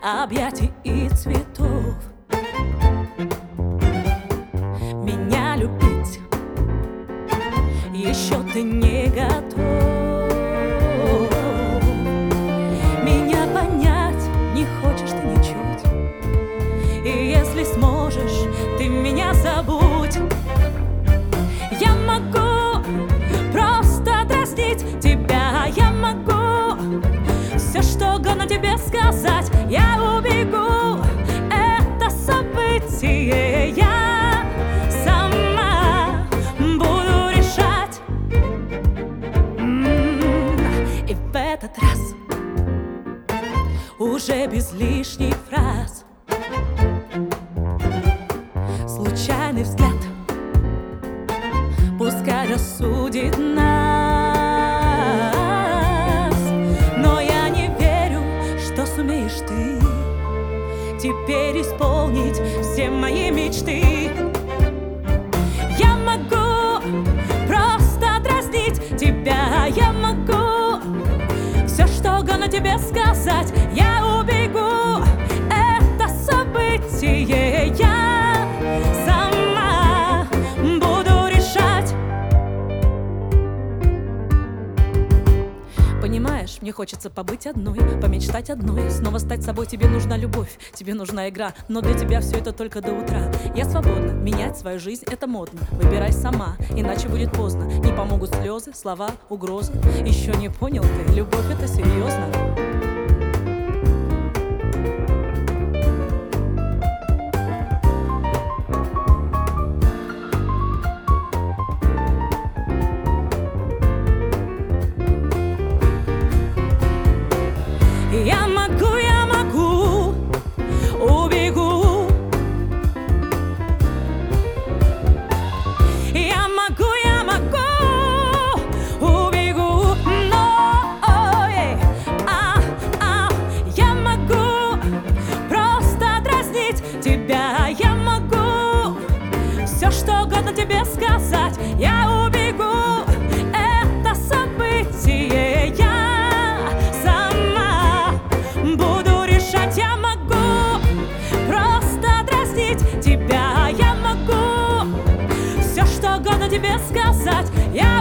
объятий и цветов. Меня любить еще ты не готов. Меня понять не хочешь ты ничуть, и если сможешь, ты меня забудь. Я могу просто дразнить тебя, я могу все что угодно тебе сказать. Я убегу, это событие я сама буду решать. И в этот раз уже без лишних фраз. Случайный взгляд пускай рассудит нас, но я не верю, что сумеешь ты теперь исполнить все мои мечты. Я могу просто дразнить тебя, я могу все что угодно тебе сказать. Я убегу, это событие я сама буду решать. Понимаешь, мне хочется побыть одной, помечтать одной, снова стать собой. Тебе нужна любовь, тебе нужна игра, но для тебя все это только до утра. Я свободна, менять свою жизнь это модно. Выбирай сама, иначе будет поздно. Не помогут слезы, слова, угрозы. Еще не понял ты, любовь это серьезно. Я могу, убегу. Я могу, убегу. Но я могу просто дразнить тебя. Я могу все что угодно тебе сказать. Я убегу, это событие я сама буду решать. Я могу просто дразнить тебя. Я могу все что угодно тебе сказать. Я